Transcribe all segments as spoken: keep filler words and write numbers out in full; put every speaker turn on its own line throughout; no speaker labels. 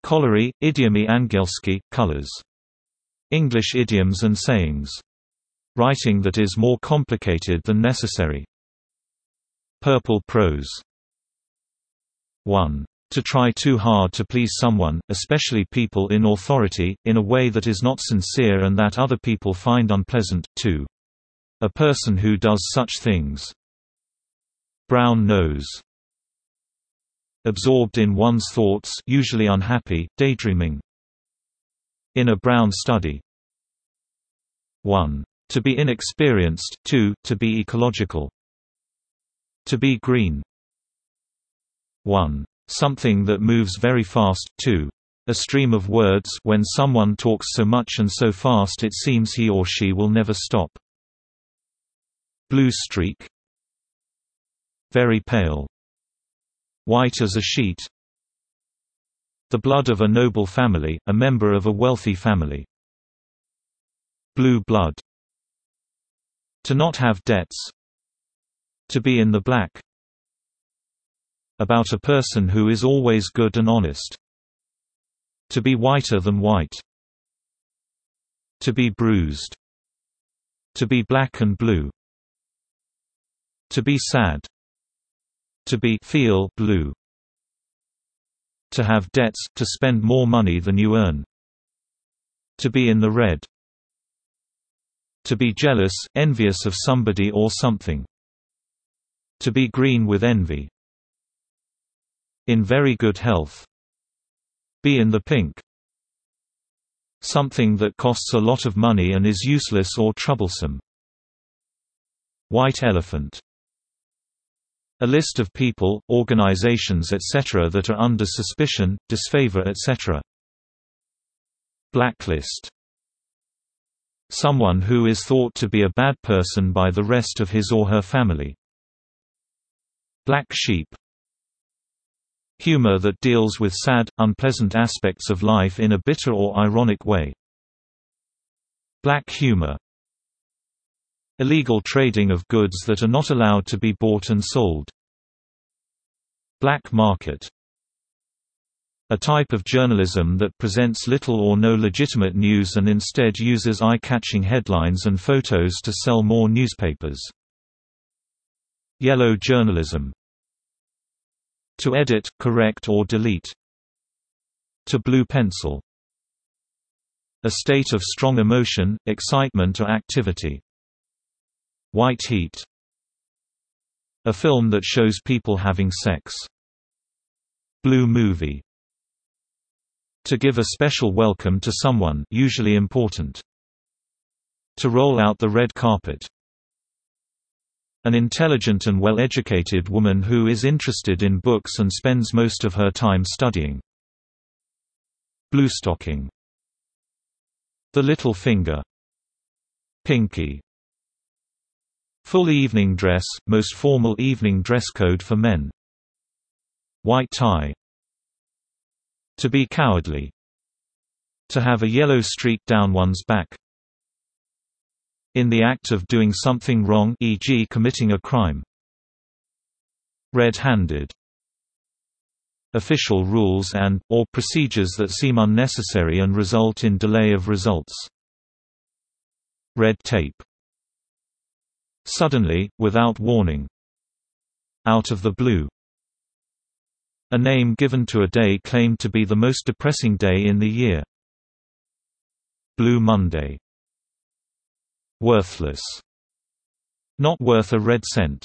Kollery, idiomy angielskie, colors. English idioms and sayings. Writing that is more complicated than necessary. Purple prose. one. To try too hard to please someone, especially people in authority, in a way that is not sincere and that other people find unpleasant. two. A person who does such things. Brown nose. Absorbed in one's thoughts, usually unhappy, daydreaming. In a brown study. one. To be inexperienced. two. To be ecological. To be green. one. Something that moves very fast. two. A stream of words, when someone talks so much and so fast it seems he or she will never stop. Blue streak. Very pale. White as a sheet. The blood of a noble family, a member of a wealthy family. Blue blood. To not have debts. To be in the black. About a person who is always good and honest. To be whiter than white. To be bruised. To be black and blue. To be sad. To be feel blue. To have debts, to spend more money than you earn. To be in the red. To be jealous, envious of somebody or something. To be green with envy. In very good health. Be in the pink. Something that costs a lot of money and is useless or troublesome. White elephant. A list of people, organizations et cetera that are under suspicion, disfavor et cetera. Blacklist. Someone who is thought to be a bad person by the rest of his or her family. Black sheep. Humor that deals with sad, unpleasant aspects of life in a bitter or ironic way. Black humor. Illegal trading of goods that are not allowed to be bought and sold. Black market. A type of journalism that presents little or no legitimate news and instead uses eye-catching headlines and photos to sell more newspapers. Yellow journalism. To edit, correct or delete. To blue pencil. A state of strong emotion, excitement or activity. White heat. A film that shows people having sex. Blue movie. To give a special welcome to someone, usually important. To roll out the red carpet. An intelligent and well-educated woman who is interested in books and spends most of her time studying. Bluestocking. The little finger. Pinky. Full evening dress, most formal evening dress code for men. White tie. To be cowardly. To have a yellow streak down one's back. In the act of doing something wrong, for example committing a crime. Red-handed. Official rules and, or procedures that seem unnecessary and result in delay of results. Red tape. Suddenly, without warning. Out of the blue. A name given to a day claimed to be the most depressing day in the year. Blue Monday. Worthless. Not worth a red cent.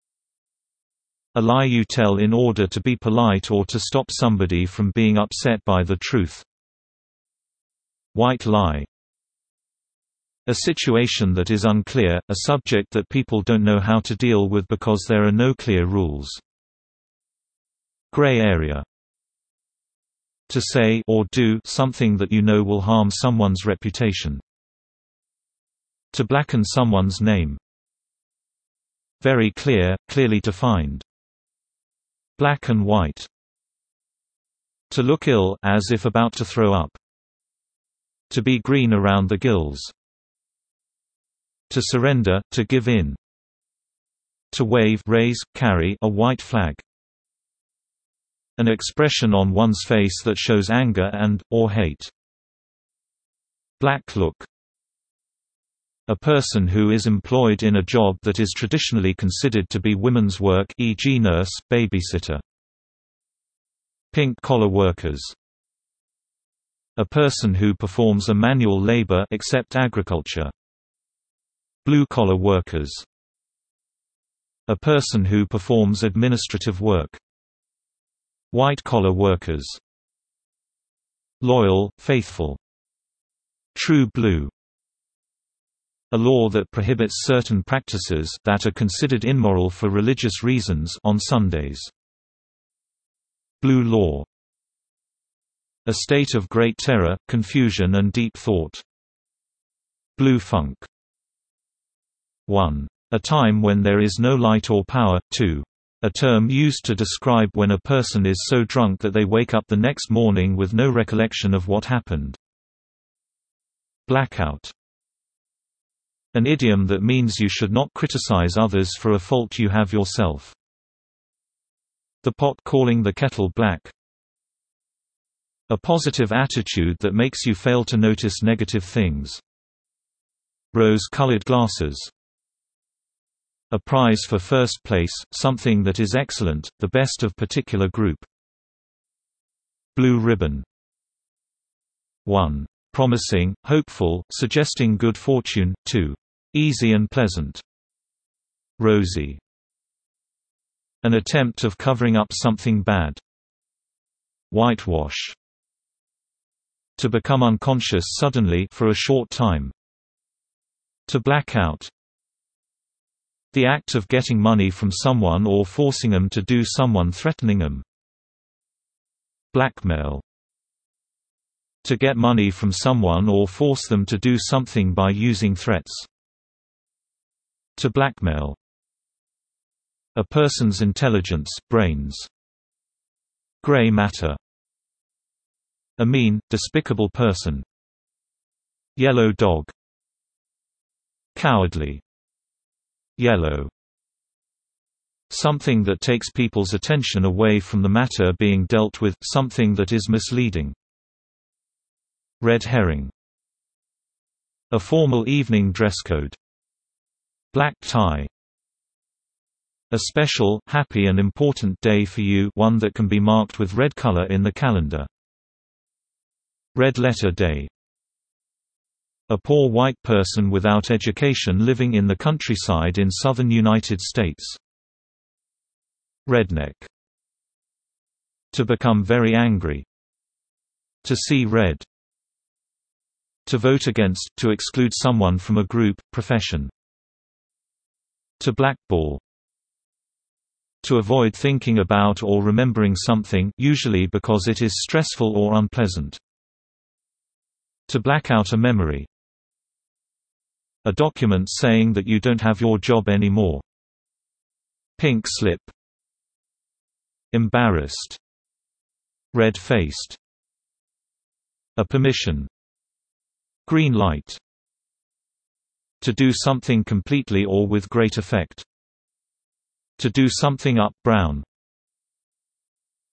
A lie you tell in order to be polite or to stop somebody from being upset by the truth. White lie. A situation that is unclear, a subject that people don't know how to deal with because there are no clear rules. Gray area. To say or do something that you know will harm someone's reputation. To blacken someone's name. Very clear, clearly defined. Black and white. To look ill, as if about to throw up. To be green around the gills. To surrender, to give in. To wave, raise, carry a white flag. An expression on one's face that shows anger and, or hate. Black look. A person who is employed in a job that is traditionally considered to be women's work, for example nurse, babysitter. Pink-collar workers. A person who performs a manual labor except agriculture. Blue-collar workers. A person who performs administrative work. White-collar workers. Loyal, faithful. True blue. A law that prohibits certain practices that are considered immoral for religious reasons on Sundays. Blue law. A state of great terror, confusion and deep thought. Blue funk. one. A time when there is no light or power. two. A term used to describe when a person is so drunk that they wake up the next morning with no recollection of what happened. Blackout. An idiom that means you should not criticize others for a fault you have yourself. The pot calling the kettle black. A positive attitude that makes you fail to notice negative things. Rose-colored glasses. A prize for first place, something that is excellent, the best of particular group. Blue ribbon. one. Promising, hopeful, suggesting good fortune. two. Easy and pleasant. Rosy. An attempt of covering up something bad. Whitewash. To become unconscious suddenly for a short time. To black out. The act of getting money from someone or forcing them to do someone threatening them. Blackmail. To get money from someone or force them to do something by using threats. To blackmail. A person's intelligence, brains. Gray matter. A mean, despicable person. Yellow dog. Cowardly. Yellow. Something that takes people's attention away from the matter being dealt with, something that is misleading. Red herring. A formal evening dress code. Black tie. A special, happy and important day for you, one that can be marked with red color in the calendar. Red letter day. A poor white person without education living in the countryside in southern United States. Redneck. To become very angry. To see red. To vote against, to exclude someone from a group, profession. To blackball. To avoid thinking about or remembering something, usually because it is stressful or unpleasant. To black out a memory. A document saying that you don't have your job anymore. Pink slip. Embarrassed. Red-faced. A permission. Green light. To do something completely or with great effect. To do something up brown.